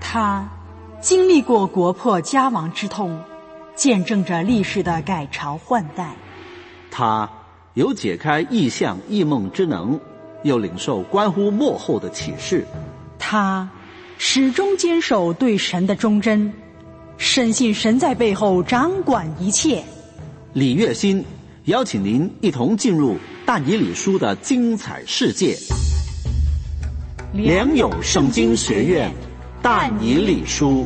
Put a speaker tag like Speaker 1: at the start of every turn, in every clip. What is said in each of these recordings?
Speaker 1: 他经历过国破家亡之痛，见证着历史的改朝换代。
Speaker 2: 他有解开异象异梦之能，又领受关乎末后的启示。
Speaker 1: 他始终坚守对神的忠贞，深信神在背后掌管一切。
Speaker 2: 李月新邀请您一同进入但以理书的精彩世界。良友圣经学院但以理书。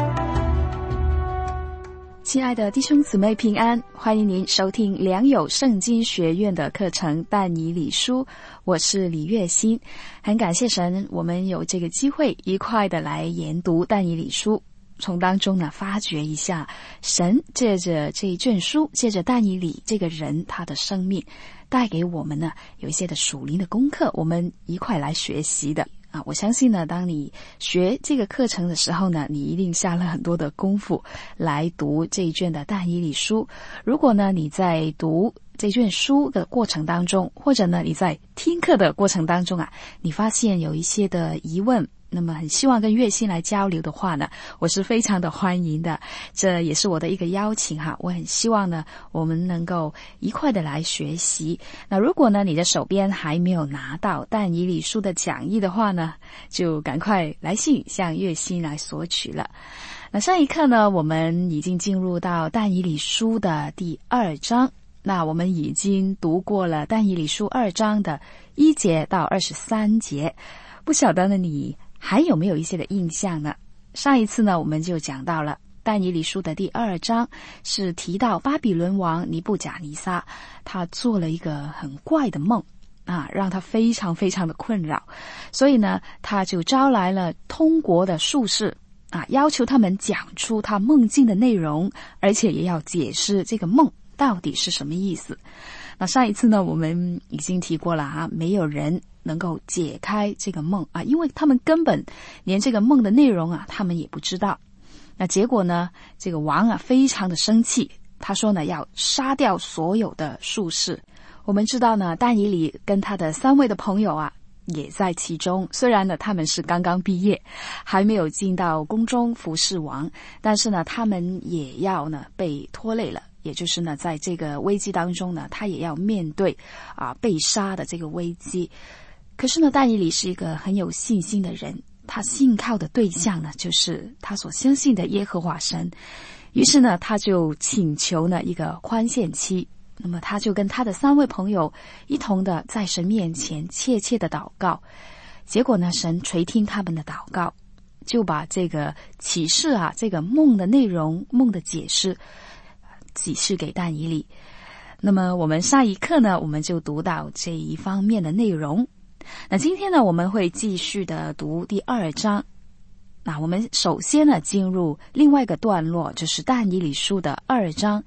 Speaker 3: 亲爱的弟兄姊妹平安，欢迎您收听良友圣经学院的课程但以理书，我是李月新。很感谢神，我们有这个机会一块的来研读但以理书，从当中呢发掘一下神借着这一卷书，借着但以理这个人他的生命，带给我们呢有一些的属灵的功课，我们一块来学习的。我相信呢，当你学这个课程的时候呢，你一定下了很多的功夫来读这一卷的但以理书。如果呢你在读这卷书的过程当中，或者呢你在听课的过程当中你发现有一些的疑问，那么很希望跟月薪来交流的话呢，我是非常的欢迎的，这也是我的一个邀请我很希望呢我们能够一块的来学习。那如果呢你的手边还没有拿到但以理书的讲义的话呢，就赶快来信向月薪来索取了。那上一课呢我们已经进入到但以理书的第2章，那我们已经读过了但以理书2章的1节到23节，不晓得呢你还有没有一些的印象呢？上一次呢我们就讲到了但以理书的第2章是提到巴比伦王尼布甲尼撒，他做了一个很怪的梦让他非常非常的困扰，所以呢他就招来了通国的术士要求他们讲出他梦境的内容，而且也要解释这个梦到底是什么意思。那上一次呢我们已经提过了没有人能够解开这个梦因为他们根本连这个梦的内容他们也不知道。那结果呢这个王非常的生气，他说呢要杀掉所有的术士。我们知道呢但以理跟他的3位的朋友也在其中，虽然呢他们是刚刚毕业，还没有进到宫中服侍王，但是呢他们也要呢被拖累了，也就是呢在这个危机当中呢他也要面对被杀的这个危机。可是呢但以理是一个很有信心的人，他信靠的对象呢就是他所相信的耶和华神，于是呢他就请求呢一个宽限期。那么他就跟他的3位朋友一同的在神面前切切的祷告，结果呢神垂听他们的祷告，就把这个启示这个梦的内容，梦的解释给但以理。那么我们上一课呢我们就读到这一方面的内容。那今天呢我们会继续的读第2章。那我们首先呢进入另外一个段落，就是但以理书的2章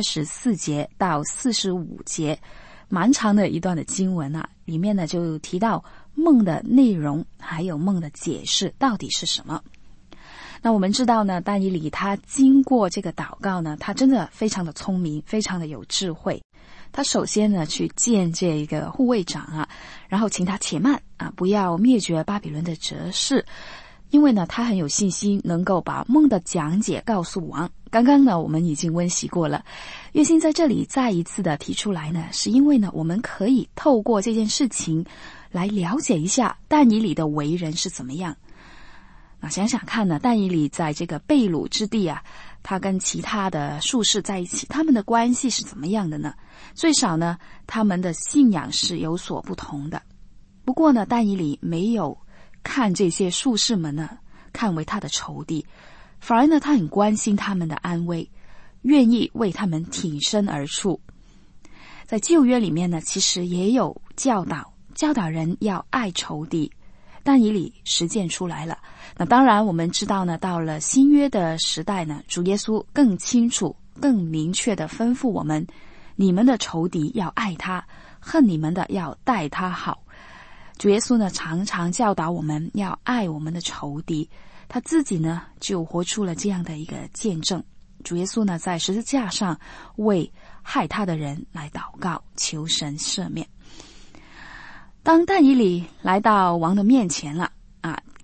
Speaker 3: 24节到45节，蛮长的一段的经文里面呢就提到梦的内容，还有梦的解释到底是什么。那我们知道呢但以理他经过这个祷告呢，他真的非常的聪明，非常的有智慧。他首先呢去见这个护卫长然后请他且慢不要灭绝巴比伦的哲士，因为呢他很有信心能够把梦的讲解告诉王。刚刚呢我们已经温习过了，月薪在这里再一次的提出来呢，是因为呢我们可以透过这件事情来了解一下但以理的为人是怎么样。那想想看呢，但以理在这个被掳之地他跟其他的术士在一起，他们的关系是怎么样的呢？最少呢他们的信仰是有所不同的。不过呢但以理没有看这些术士们呢看为他的仇敌，反而呢他很关心他们的安危，愿意为他们挺身而出。在旧约里面呢其实也有教导人要爱仇敌，但以理实践出来了。那当然我们知道呢到了新约的时代呢，主耶稣更清楚更明确地吩咐我们，你们的仇敌要爱他，恨你们的要待他好。主耶稣呢常常教导我们要爱我们的仇敌，他自己呢就活出了这样的一个见证。主耶稣呢在十字架上为害他的人来祷告，求神赦免。当但以理来到王的面前了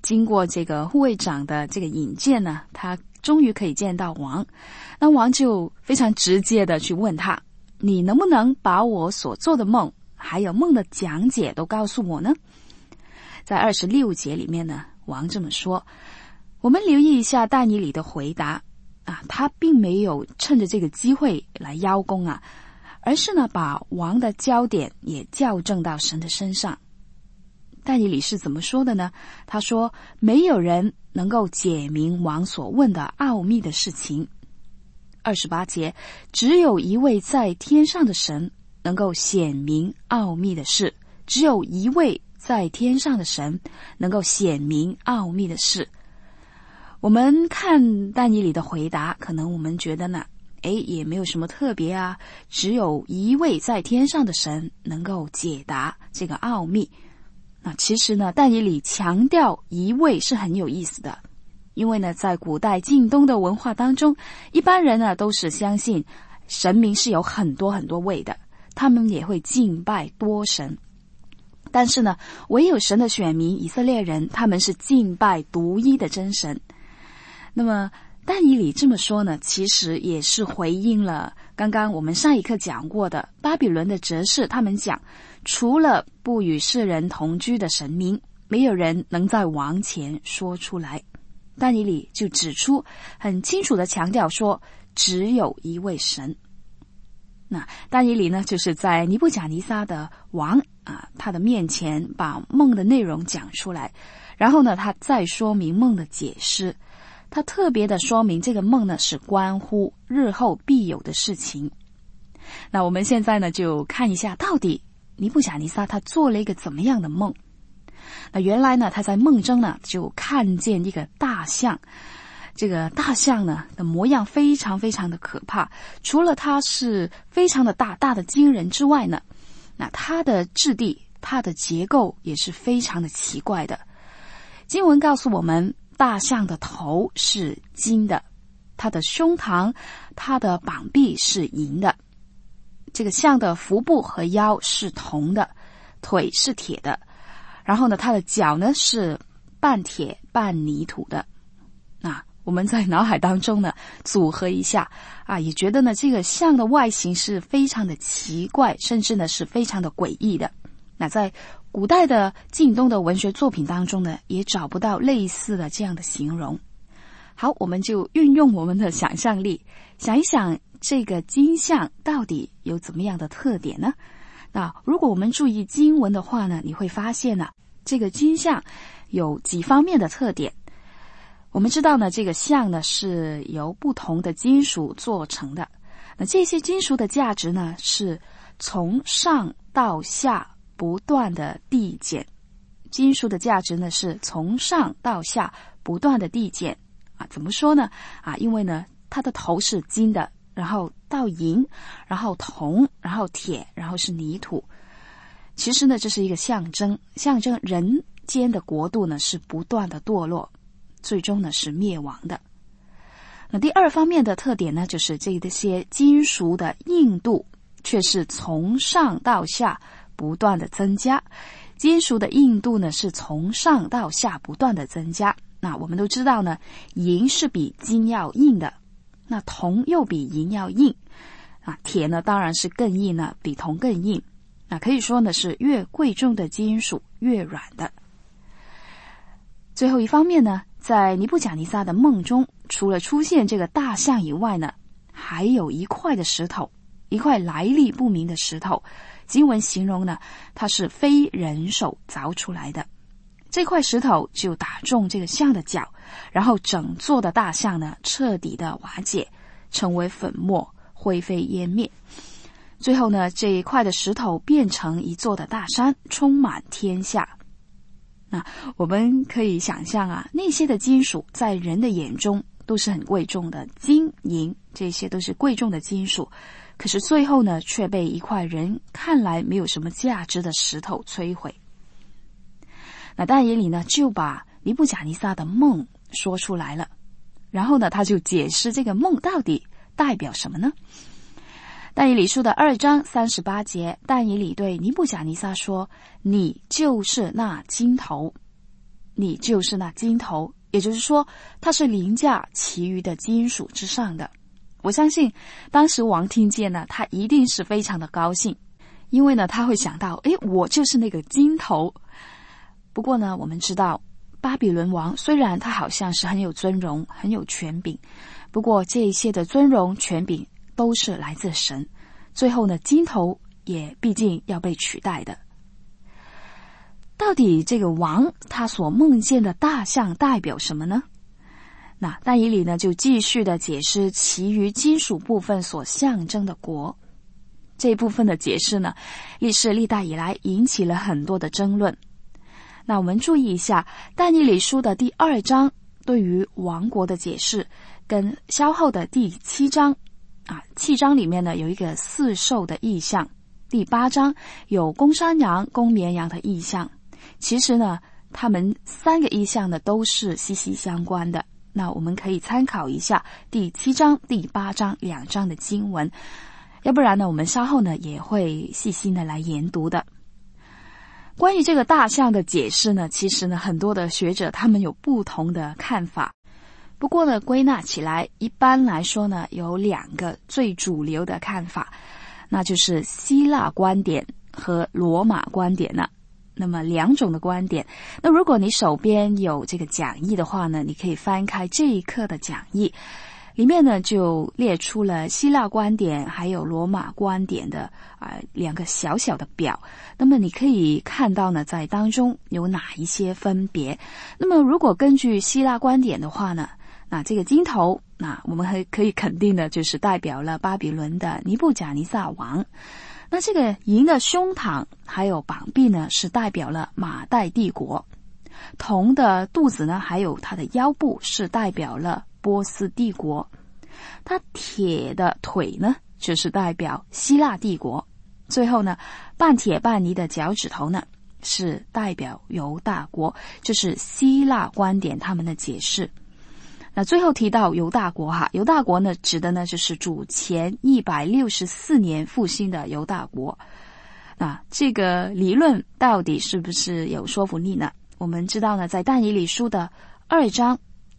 Speaker 3: 经过这个护卫长的这个引荐呢，他终于可以见到王。那王就非常直接的去问他，你能不能把我所做的梦还有梦的讲解都告诉我呢？在26节里面呢，王这么说。我们留意一下但以理的回答啊，他并没有趁着这个机会来邀功啊，而是呢把王的焦点也校正到神的身上。但以理是怎么说的呢？他说，没有人能够解明王所问的奥秘的事情。28节，只有一位在天上的神能够显明奥秘的事，只有一位在天上的神能够显明奥秘的事。我们看但以理的回答，可能我们觉得呢，也没有什么特别啊，只有一位在天上的神能够解答这个奥秘。那其实呢，但以理强调一位是很有意思的，因为呢，在古代近东的文化当中，一般人呢都是相信神明是有很多很多位的，他们也会敬拜多神。但是呢，唯有神的选民以色列人，他们是敬拜独一的真神。那么但以理这么说呢，其实也是回应了刚刚我们上一课讲过的巴比伦的哲士，他们讲除了不与世人同居的神明，没有人能在王前说出来。但以理就指出，很清楚的强调说，只有一位神。那但以理呢，就是在尼布甲尼撒的王他的面前把梦的内容讲出来，然后呢，他再说明梦的解释。他特别的说明这个梦呢是关乎日后必有的事情。那我们现在呢就看一下，到底尼布甲尼撒他做了一个怎么样的梦。那原来呢，他在梦中呢就看见一个大象，这个大象呢的模样非常非常的可怕，除了它是非常的大的惊人之外呢，那它的质地它的结构也是非常的奇怪的。经文告诉我们，大象的头是金的，它的胸膛它的膀臂是银的，这个象的腹部和腰是铜的，腿是铁的，然后呢，它的脚呢是半铁半泥土的。那我们在脑海当中呢组合一下也觉得呢这个象的外形是非常的奇怪，甚至呢是非常的诡异的。那在古代的近东的文学作品当中呢，也找不到类似的这样的形容。好，我们就运用我们的想象力，想一想这个金象到底有怎么样的特点呢？那如果我们注意经文的话呢，你会发现呢，这个金象有几方面的特点。我们知道呢，这个象呢是由不同的金属做成的，那这些金属的价值呢是从上到下不断的递减，金属的价值呢是从上到下不断的递减怎么说呢因为呢它的头是金的，然后到银，然后铜，然后铁，然后是泥土。其实呢这是一个象征人间的国度呢是不断的堕落，最终呢是灭亡的。那第二方面的特点呢，就是这些金属的硬度却是从上到下不断的增加，金属的硬度呢是从上到下不断的增加。那我们都知道呢，银是比金要硬的，那铜又比银要硬铁呢当然是更硬呢，比铜更硬。那可以说呢是越贵重的金属越软的。最后一方面呢，在尼布甲尼撒的梦中，除了出现这个大象以外呢，还有一块的石头，一块来历不明的石头。经文形容呢，它是非人手凿出来的。这块石头就打中这个象的脚，然后整座的大象呢彻底的瓦解，成为粉末，灰飞烟灭。最后呢，这一块的石头变成一座的大山，充满天下。那我们可以想象那些的金属在人的眼中都是很贵重的，金银这些都是贵重的金属，可是最后呢却被一块人看来没有什么价值的石头摧毁。那但以理呢就把尼布甲尼撒的梦说出来了，然后呢他就解释这个梦到底代表什么呢？但以理书的2章38节，但以理对尼布甲尼撒说，你就是那金头。 你就是那金头，也就是说它是凌驾其余的金属之上的。我相信当时王听见呢，他一定是非常的高兴，因为呢他会想到，我就是那个金头。不过呢我们知道巴比伦王虽然他好像是很有尊荣很有权柄，不过这一些的尊荣权柄都是来自神，最后呢金头也毕竟要被取代的。到底这个王他所梦见的大象代表什么呢？那但以理呢就继续的解释其余金属部分所象征的国。这一部分的解释呢，历世历代以来引起了很多的争论。那我们注意一下但以理书的第2章对于王国的解释，跟稍后的第7章7章里面呢有一个4兽的意象，第8章有公山羊公绵羊的意象。其实呢他们3个意象呢都是息息相关的。那我们可以参考一下第7章第8章2章的经文，要不然呢我们稍后呢也会细心的来研读的。关于这个大象的解释呢，其实呢很多的学者他们有不同的看法，不过呢归纳起来一般来说呢有2个最主流的看法，那就是希腊观点和罗马观点呢。那么2种的观点，那如果你手边有这个讲义的话呢，你可以翻开这一课的讲义，里面呢就列出了希腊观点还有罗马观点的2个小小的表。那么你可以看到呢在当中有哪一些分别。那么如果根据希腊观点的话呢，那这个金头，那我们可以肯定的就是代表了巴比伦的尼布甲尼撒王。那这个银的胸膛还有膀臂呢是代表了马代帝国，铜的肚子呢还有它的腰部是代表了波斯帝国，它铁的腿呢就是代表希腊帝国，最后呢半铁半泥的脚趾头呢是代表犹大国。这是希腊观点他们的解释。那最后提到犹大国犹大国呢指的呢就是主前164年复兴的犹大国。那这个理论到底是不是有说服力呢？我们知道呢在但以理书的2章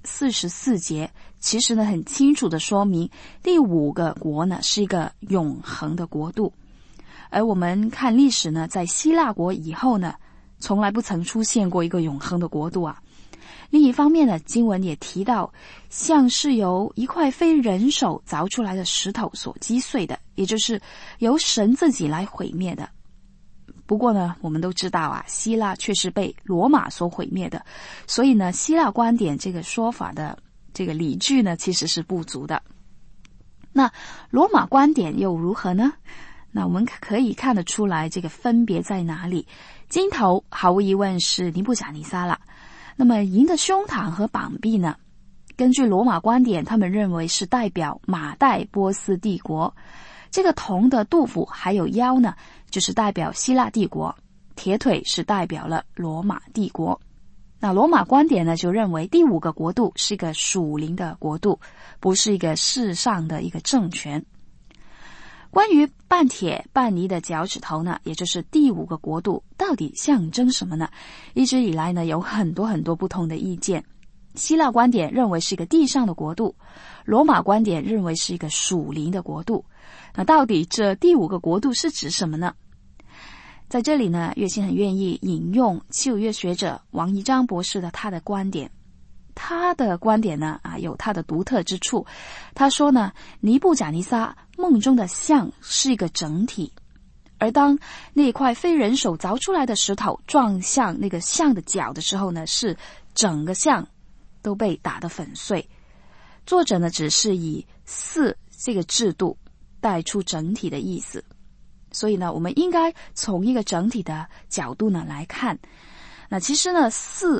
Speaker 3: 44节，其实呢很清楚的说明第5个国呢是一个永恒的国度。而我们看历史呢，在希腊国以后呢从来不曾出现过一个永恒的国度另一方面呢，经文也提到像是由一块非人手凿出来的石头所击碎的，也就是由神自己来毁灭的。不过呢我们都知道希腊却是被罗马所毁灭的，所以呢希腊观点这个说法的这个理据呢其实是不足的。那罗马观点又如何呢？那我们可以看得出来这个分别在哪里。金头毫无疑问是尼布甲尼撒了，那么银的胸膛和膀臂呢，根据罗马观点他们认为是代表马代波斯帝国。这个铜的肚腹还有腰呢就是代表希腊帝国，铁腿是代表了罗马帝国。那罗马观点呢就认为第5个国度是一个属灵的国度，不是一个世上的一个政权。关于半铁半泥的脚趾头呢，也就是第5个国度到底象征什么呢？一直以来呢有很多不同的意见。希腊观点认为是一个地上的国度，罗马观点认为是一个属灵的国度。那到底这第5个国度是指什么呢？在这里呢，岳心很愿意引用旧约学者王一章博士的他的观点。他的观点呢有他的独特之处。他说呢，尼布甲尼撒梦中的像是一个整体，而当那块非人手凿出来的石头撞向那个像的脚的时候呢，是整个像都被打得粉碎。作者呢只是以4这个制度带出整体的意思，所以呢我们应该从一个整体的角度呢来看。那其实呢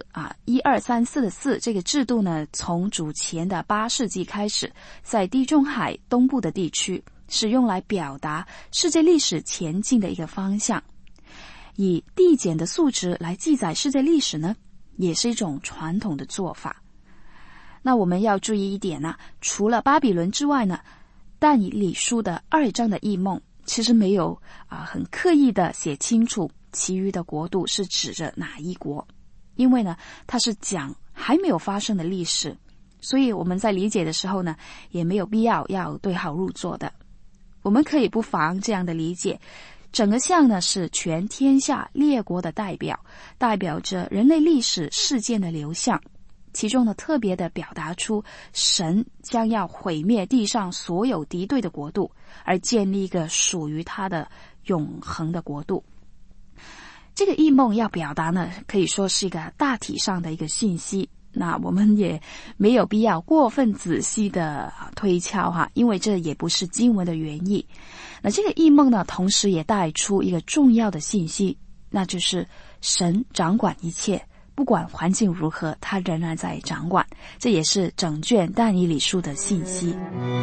Speaker 3: 1、2、3、4的4这个制度呢，从主前的8世纪开始，在地中海东部的地区是用来表达世界历史前进的一个方向。以递减的数值来记载世界历史呢，也是一种传统的做法。那我们要注意一点呢，除了巴比伦之外呢，但以理书的2章的异梦其实没有很刻意的写清楚其余的国度是指着哪一国。 因为呢，它是讲还没有发生的历史，所以我们在理解的时候呢，也没有必要对号入座的。我们可以不妨这样的理解，整个像呢是全天下列国的代表，代表着人类历史事件的流向，其中呢特别的表达出神将要毁灭地上所有敌对的国度，而建立一个属于他的永恒的国度。这个异梦要表达呢，可以说是一个大体上的一个信息，那我们也没有必要过分仔细的推敲哈，因为这也不是经文的原意。那这个异梦呢，同时也带出一个重要的信息，那就是神掌管一切，不管环境如何，他仍然在掌管，这也是整卷但以理书的信息。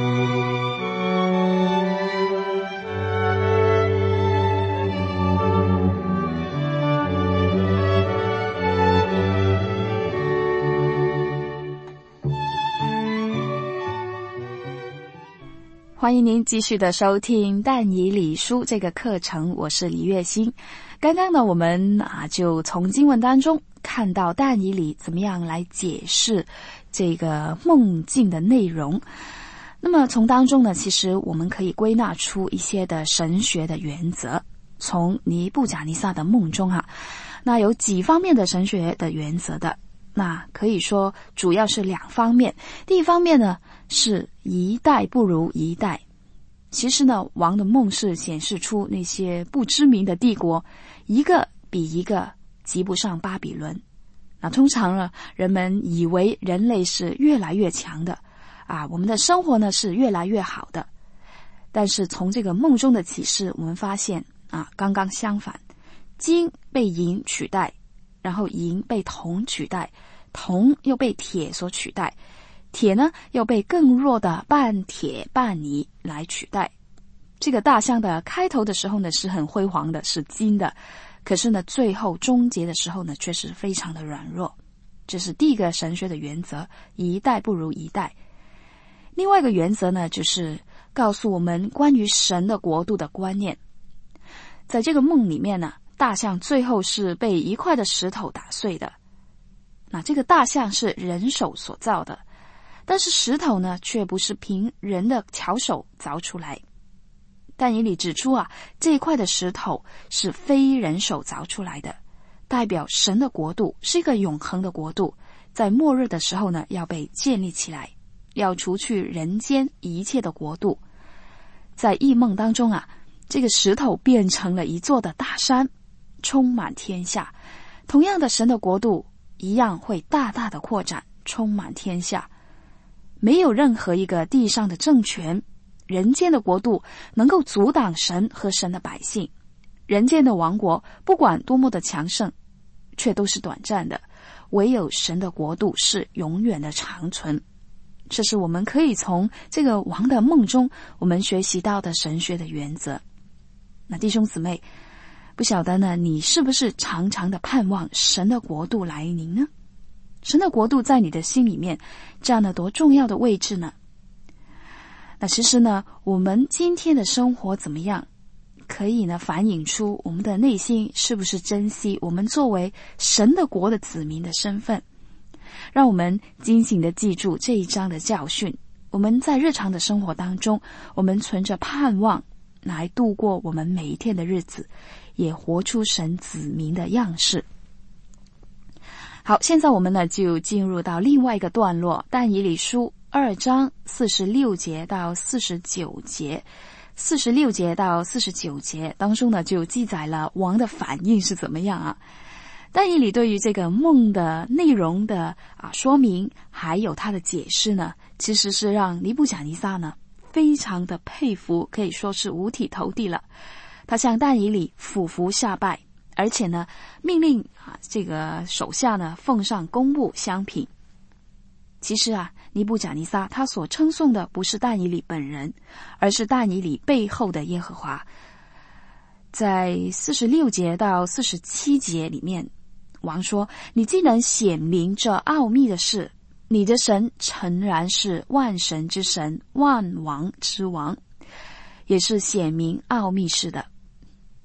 Speaker 3: 欢迎您继续的收听但以理书这个课程，我是李月欣。刚刚呢，我们就从经文当中看到但以理怎么样来解释这个梦境的内容。那么从当中呢，其实我们可以归纳出一些的神学的原则。从尼布甲尼撒的梦中那有几方面的神学的原则的，那可以说主要是2方面。第一方面呢，是一代不如一代。其实呢，王的梦是显示出那些不知名的帝国一个比一个及不上巴比伦。那通常呢，人们以为人类是越来越强的我们的生活呢是越来越好的。但是从这个梦中的启示，我们发现刚刚相反，金被银取代，然后银被铜取代，铜又被铁所取代，铁呢又被更弱的半铁半泥来取代。这个大象的开头的时候呢是很辉煌的，是金的，可是呢最后终结的时候呢却是非常的软弱。这是第一个神学的原则，一代不如一代。另外一个原则呢，就是告诉我们关于神的国度的观念。在这个梦里面呢，大象最后是被一块的石头打碎的。那这个大象是人手所造的，但是石头呢却不是凭人的巧手凿出来。但以理指出这一块的石头是非人手凿出来的，代表神的国度是一个永恒的国度，在末日的时候呢要被建立起来，要除去人间一切的国度。在异梦当中这个石头变成了一座的大山，充满天下。同样的，神的国度一样会大大的扩展，充满天下。没有任何一个地上的政权，人间的国度能够阻挡神和神的百姓。人间的王国不管多么的强盛，却都是短暂的，唯有神的国度是永远的长存。这是我们可以从这个王的梦中我们学习到的神学的原则。那弟兄姊妹，不晓得呢，你是不是常常的盼望神的国度来临呢？神的国度在你的心里面占了多重要的位置呢？那其实呢，我们今天的生活怎么样，可以呢反映出我们的内心是不是珍惜我们作为神的国的子民的身份。让我们警醒地记住这一章的教训，我们在日常的生活当中，我们存着盼望来度过我们每一天的日子，也活出神子民的样式。好，现在我们呢就进入到另外一个段落，但以理书2章46节到49节。46节到49节当中呢，就记载了王的反应是怎么样但以理对于这个梦的内容的说明，还有他的解释呢，其实是让尼布甲尼撒呢非常的佩服，可以说是五体投地了。他向但以理俯伏下拜，而且呢命令这个手下呢奉上公物香品。其实尼布甲尼撒他所称颂的不是但以理本人，而是但以理背后的耶和华。在46节到47节里面，王说，你既能显明这奥秘的事，你的神诚然是万神之神，万王之王，也是显明奥秘事的。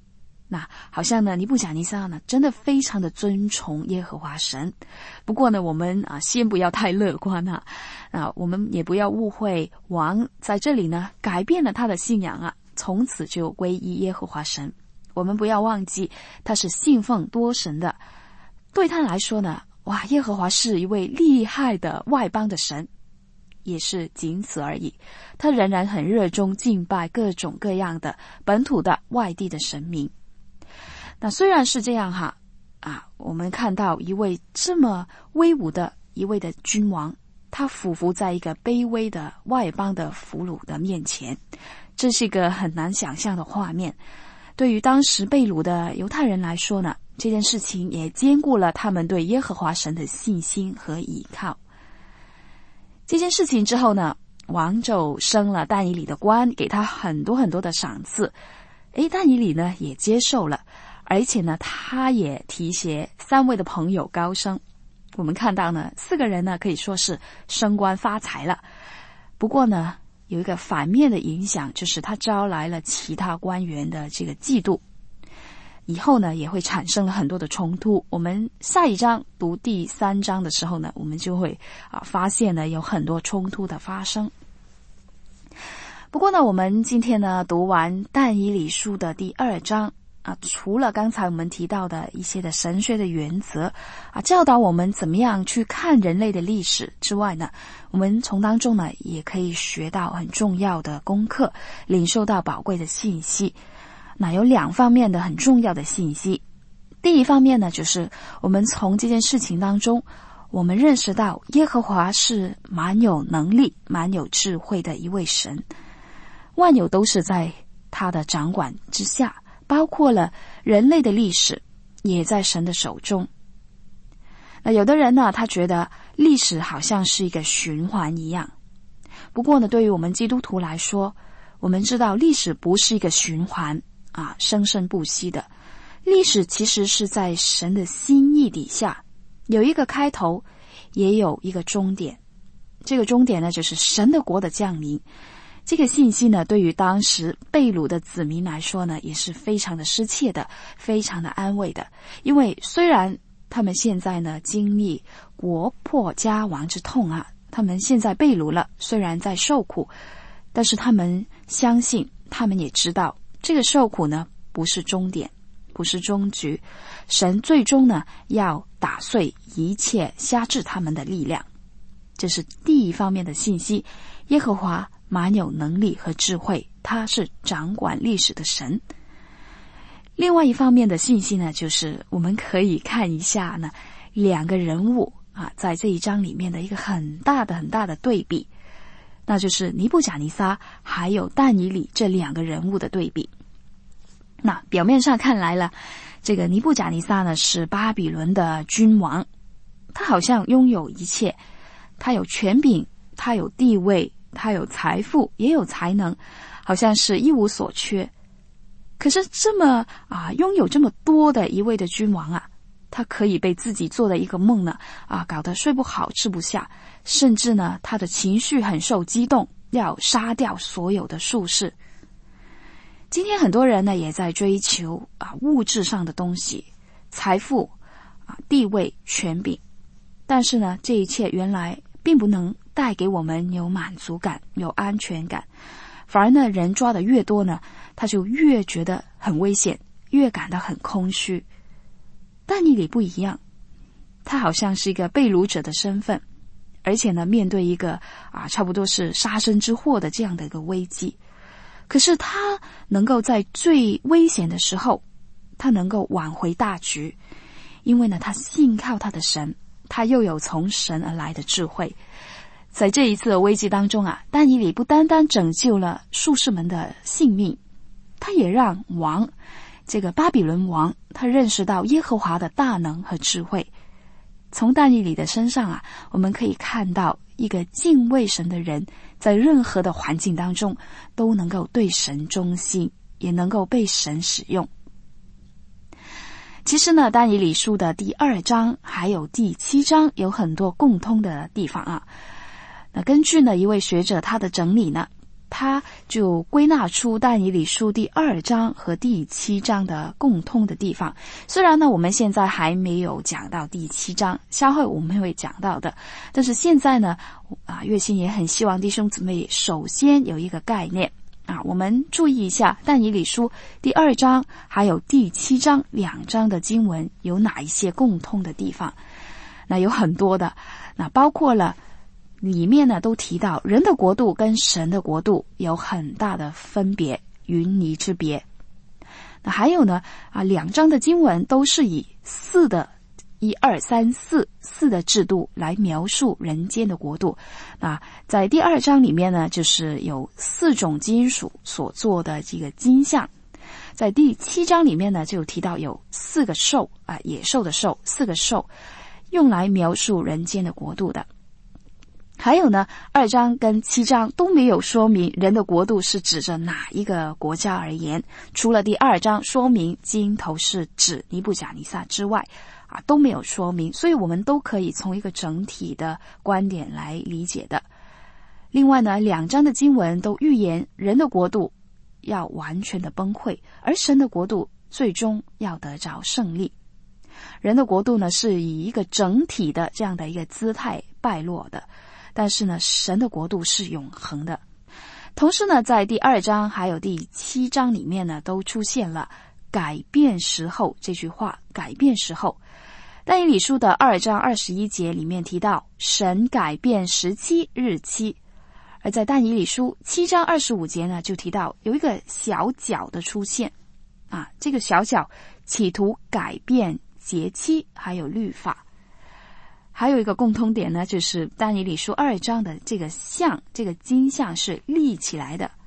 Speaker 3: 那好像呢，尼布甲尼撒呢真的非常的尊崇耶和华神。不过呢，我们先不要太乐观我们也不要误会王在这里呢改变了他的信仰从此就皈依耶和华神。我们不要忘记他是信奉多神的，对他来说呢，耶和华是一位厉害的外邦的神，也是仅此而已。他仍然很热衷敬拜各种各样的本土的外地的神明。那虽然是这样我们看到一位这么威武的一位的君王，他俯伏在一个卑微的外邦的俘虏的面前，这是一个很难想象的画面。对于当时被掳的犹太人来说呢，这件事情也兼顾了他们对耶和华神的信心和倚靠。这件事情之后呢，王就升了但以理的官，给他很多很多的赏赐。但以理呢也接受了，而且呢他也提携3位的朋友高升。我们看到呢4个人呢可以说是升官发财了。不过呢有一个反面的影响，就是他招来了其他官员的这个嫉妒，以后呢也会产生了很多的冲突。我们下一章读第3章的时候呢，我们就会发现呢有很多冲突的发生。不过呢，我们今天呢读完但以理书的第2章除了刚才我们提到的一些的神学的原则教导我们怎么样去看人类的历史之外呢，我们从当中呢也可以学到很重要的功课，领受到宝贵的信息。那有2方面的很重要的信息。第一方面呢，就是我们从这件事情当中，我们认识到耶和华是蛮有能力、蛮有智慧的一位神，万有都是在他的掌管之下，包括了人类的历史也在神的手中。那有的人呢，他觉得历史好像是一个循环一样。不过呢，对于我们基督徒来说，我们知道历史不是一个循环生生不息的。历史其实是在神的心意底下，有一个开头，也有一个终点。这个终点呢，就是神的国的降临。这个信息呢，对于当时被掳的子民来说呢，也是非常的深切的，非常的安慰的。因为虽然他们现在呢经历国破家亡之痛他们现在被掳了，虽然在受苦，但是他们相信，他们也知道这个受苦呢不是终点，不是终局。神最终呢要打碎一切辖制他们的力量。这是第一方面的信息，耶和华蛮有能力和智慧，他是掌管历史的神。另外一方面的信息呢，就是我们可以看一下呢2个人物在这一章里面的一个很大的对比，那就是尼布甲尼撒还有但以理这2个人物的对比。那表面上看来了，这个尼布甲尼撒呢是巴比伦的君王，他好像拥有一切，他有权柄，他有地位，他有财富，也有才能，好像是一无所缺。可是这么拥有这么多的一位的君王他可以被自己做的一个梦呢搞得睡不好吃不下，甚至呢他的情绪很受激动，要杀掉所有的术士。今天很多人呢也在追求物质上的东西，财富地位权柄，但是呢这一切原来并不能带给我们有满足感，有安全感，反而呢人抓的越多呢，他就越觉得很危险，越感到很空虚。但以理不一样，他好像是一个被掳者的身份，而且呢面对一个差不多是杀身之祸的这样的一个危机，可是他能够在最危险的时候，他能够挽回大局，因为呢他信靠他的神，他又有从神而来的智慧。在这一次的危机当中但以理不单单拯救了术士们的性命，他也让这个巴比伦王他认识到耶和华的大能和智慧。从但以理的身上我们可以看到一个敬畏神的人，在任何的环境当中都能够对神忠心，也能够被神使用。其实呢，但以理书的第2章还有第7章有很多共通的地方那根据呢一位学者他的整理呢， 他就归纳出但以理书第2章和第7章的共通的地方。虽然呢我们现在还没有讲到第7章，稍后我们会讲到的，但是现在呢月心也很希望弟兄姊妹首先有一个概念我们注意一下但以理书第2章还有第7章2章的经文有哪一些共通的地方。那有很多的，那包括了里面呢都提到人的国度跟神的国度有很大的分别，云泥之别。那还有呢2章的经文都是以4的1、2、3、4的制度来描述人间的国度。那在第2章里面呢，就是有4种金属所做的这个金像。在第7章里面呢，就提到有4个兽野兽的兽，4个兽用来描述人间的国度的。还有呢，2章跟7章都没有说明人的国度是指着哪一个国家而言，除了第2章说明金头是指尼布甲尼撒之外都没有说明，所以我们都可以从一个整体的观点来理解的。另外呢，2章的经文都预言人的国度要完全的崩溃，而神的国度最终要得着胜利。人的国度呢是以一个整体的这样的一个姿态败落的，但是呢神的国度是永恒的。同时呢在第2章还有第7章里面呢都出现了改变时候这句话，改变时候。但以理书的2章21节里面提到神改变时期日期，而在但以理书7章25节呢就提到有一个小角的出现这个小角企图改变节期还有律法。还有一个共通点呢，就是但以理书2章的这个像，这个金像是立起来的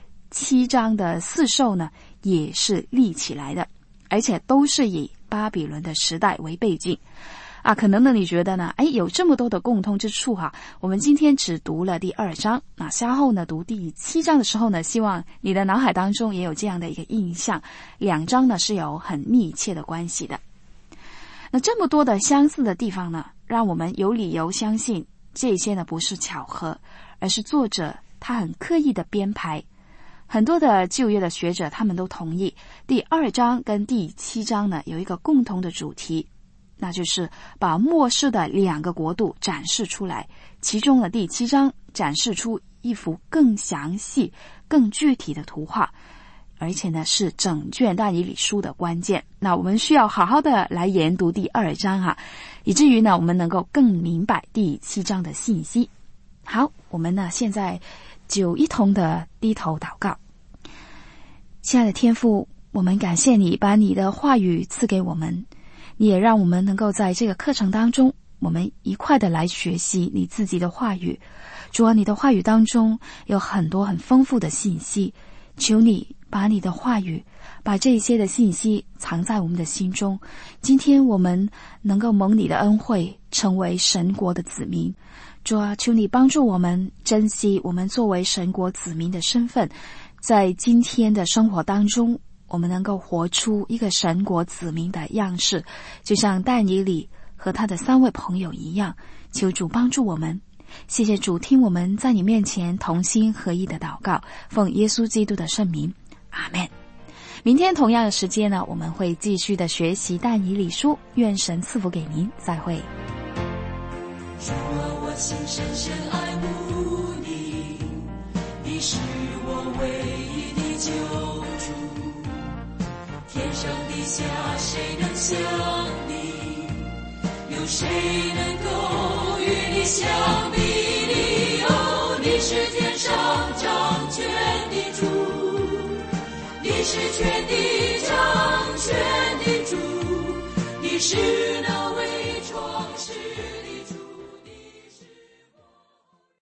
Speaker 3: ，7章的4兽呢也是立起来的，而且都是以巴比伦的时代为背景可能呢你觉得呢有这么多的共通之处我们今天只读了第2章稍后呢读第7章的时候呢，希望你的脑海当中也有这样的一个印象，2章呢是有很密切的关系的。那这么多的相似的地方呢，让我们有理由相信这些呢不是巧合，而是作者他很刻意的编排。很多的旧约的学者他们都同意第2章跟第7章呢有一个共同的主题，那就是把末世的2个国度展示出来。其中的第7章展示出一幅更详细更具体的图画，而且呢是整卷但以理书的关键。那我们需要好好的来研读第2章以至于呢我们能够更明白第7章的信息。好，我们呢现在就一同的低头祷告。亲爱的天父，我们感谢你把你的话语赐给我们，你也让我们能够在这个课程当中，我们一块的来学习你自己的话语。主啊，你的话语当中有很多很丰富的信息，求你把你的话语，把这些的信息藏在我们的心中。今天我们能够蒙你的恩惠，成为神国的子民。主啊，求你帮助我们珍惜我们作为神国子民的身份，在今天的生活当中，我们能够活出一个神国子民的样式，就像但以理和他的3位朋友一样。求主帮助我们。谢谢主，听我们在你面前同心合意的祷告，奉耶稣基督的圣名，阿们。明天同样的时间呢，我们会继续的学习但以理书。愿神赐福给您，再会。
Speaker 4: 主啊，我心深深爱慕你，你是我唯一的救主，天上地下谁能像你，有谁能够与你相比拟？你是天上掌权的主，你是全地掌权的主，你是那